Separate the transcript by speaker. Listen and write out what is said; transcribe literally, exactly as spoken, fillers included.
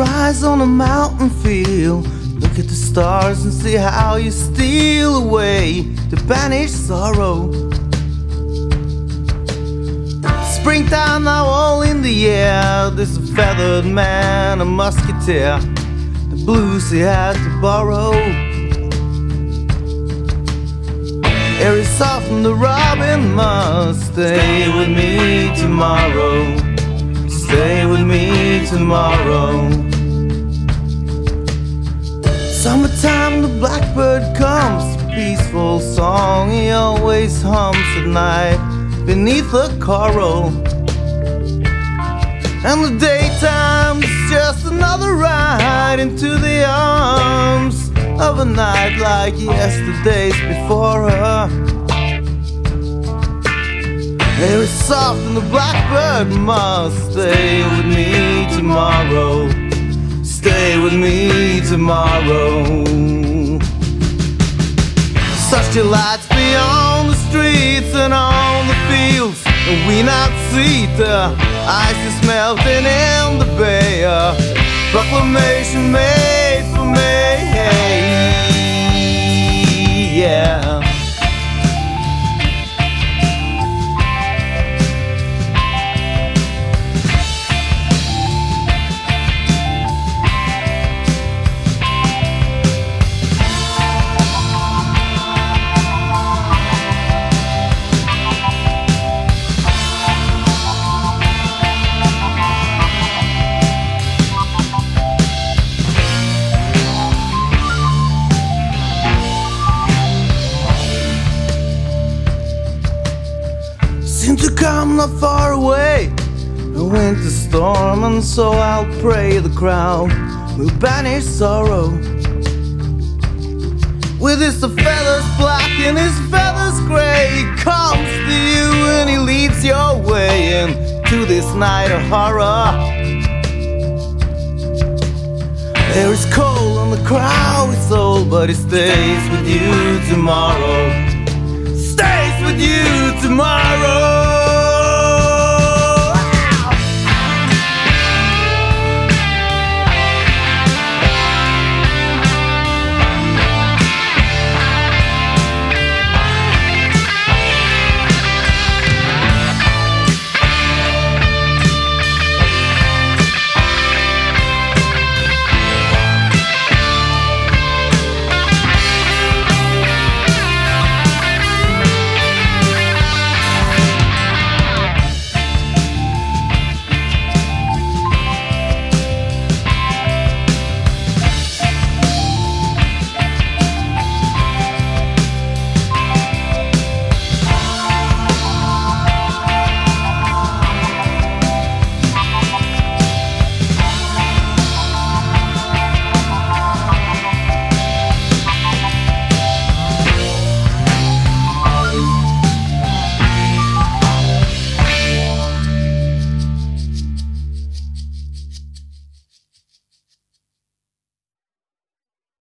Speaker 1: sunrise on a mountain field. Look at the stars and see how you steal away the banished sorrow. Springtime now all in the air. There's a feathered man, a musketeer, the blues he had to borrow. Air is soft and the robin must stay with me tomorrow. Stay with me tomorrow. Summertime, the blackbird comes, a peaceful song he always hums at night beneath the coral. And the daytime's just another ride into the arms of a night like yesterday's before her. Air is soft and the blackbird must stay with me tomorrow. Stay with me tomorrow. Such delights beyond the streets and on the fields, and we not see the ice is melting in the bay. A proclamation made for me, yeah. Seem to come not far away, a winter storm, and so I'll pray the crowd will banish sorrow. With his feathers black and his feathers gray, he comes to you and he leads your way into this night of horror. There is cold and the crowd is old, but he stays with you tomorrow. Stays with you tomorrow.